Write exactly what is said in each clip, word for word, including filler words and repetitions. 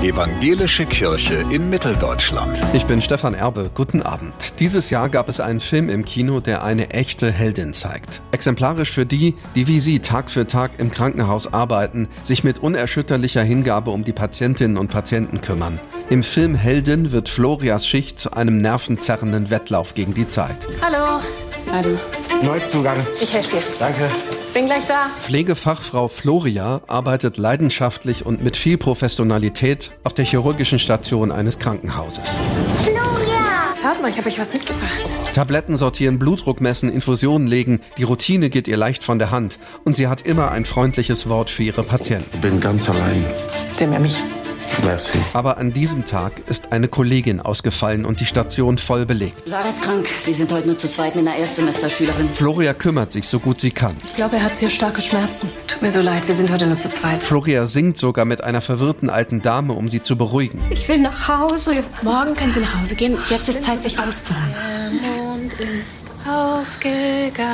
Evangelische Kirche in Mitteldeutschland. Ich bin Stefan Erbe, guten Abend. Dieses Jahr gab es einen Film im Kino, der eine echte Heldin zeigt. Exemplarisch für die, die wie sie Tag für Tag im Krankenhaus arbeiten, sich mit unerschütterlicher Hingabe um die Patientinnen und Patienten kümmern. Im Film Heldin wird Florias Schicht zu einem nervenzerrenden Wettlauf gegen die Zeit. Hallo. Hallo. Neuzugang. Ich helfe dir. Danke. Bin gleich da. Pflegefachfrau Floria arbeitet leidenschaftlich und mit viel Professionalität auf der chirurgischen Station eines Krankenhauses. Floria! Schaut mal, ich habe euch was mitgebracht. Tabletten sortieren, Blutdruck messen, Infusionen legen. Die Routine geht ihr leicht von der Hand. Und sie hat immer ein freundliches Wort für ihre Patienten. Ich bin ganz allein. Sie mehr mich. Merci. Aber an diesem Tag ist eine Kollegin ausgefallen und die Station voll belegt. Sarah ist krank. Wir sind heute nur zu zweit mit einer Erstsemesterschülerin. Floria kümmert sich so gut sie kann. Ich glaube, er hat sehr starke Schmerzen. Tut mir so leid, wir sind heute nur zu zweit. Floria singt sogar mit einer verwirrten alten Dame, um sie zu beruhigen. Ich will nach Hause. Morgen können Sie nach Hause gehen. Jetzt ist Zeit, sich auszuruhen. Der Mond ist aufgegangen.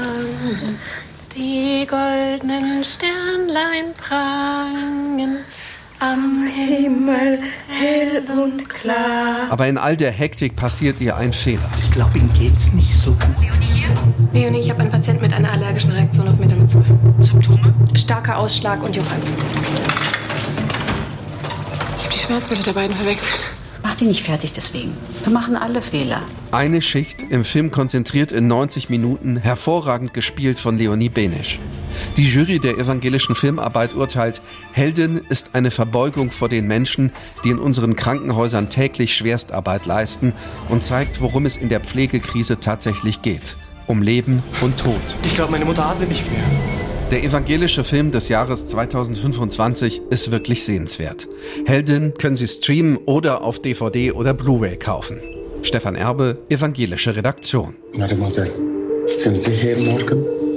Die goldenen Sternlein prangen. Am Himmel hell und klar. Aber in all der Hektik passiert ihr ein Fehler. Ich glaube, ihm geht's nicht so gut. Leonie, ich habe einen Patienten mit einer allergischen Reaktion auf Metamizol. Symptome? Starker Ausschlag und Juckreiz. Ich habe die Schmerzmittel der beiden verwechselt. Mach die nicht fertig deswegen. Wir machen alle Fehler. Eine Schicht im Film konzentriert in neunzig Minuten, hervorragend gespielt von Leonie Benisch. Die Jury der evangelischen Filmarbeit urteilt, Heldin ist eine Verbeugung vor den Menschen, die in unseren Krankenhäusern täglich Schwerstarbeit leisten und zeigt, worum es in der Pflegekrise tatsächlich geht. Um Leben und Tod. Ich glaube, meine Mutter atmet nicht mehr. Der evangelische Film des Jahres zweitausendfünfundzwanzig ist wirklich sehenswert. Heldin können Sie streamen oder auf D V D oder Blu-ray kaufen. Stefan Erbe, evangelische Redaktion. Mademoiselle, sind Sie hier morgen?